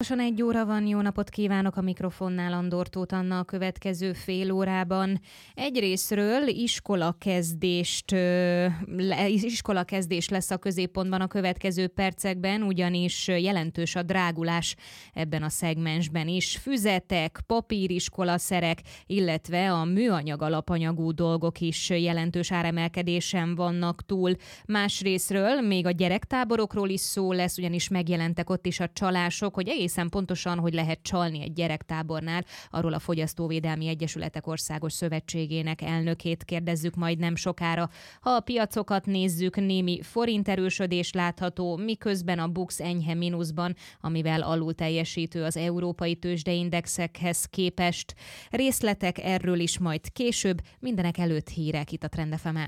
Pontosan 1 óra van, jó napot kívánok, a mikrofonnál Andor Tóth Anna a következő fél órában. Egyrészről iskolakezdés lesz a középpontban a következő percekben, ugyanis jelentős a drágulás ebben a szegmensben is. Füzetek, papíriskolaszerek, illetve a műanyag alapanyagú dolgok is jelentős áremelkedésen vannak túl. Másrészről még a gyerektáborokról is szó lesz, ugyanis megjelentek ott is a csalások, hogy egészen pontosan, hogy lehet csalni egy gyerektábornál, arról a Fogyasztóvédelmi Egyesületek Országos Szövetségének elnökét kérdezzük majd nem sokára. Ha a piacokat nézzük, némi forinterősödés látható, miközben a BUX enyhe mínuszban, amivel alulteljesítő az európai tőzsdeindexekhez képest. Részletek erről is majd később, mindenek előtt hírek itt a Trend FM-en.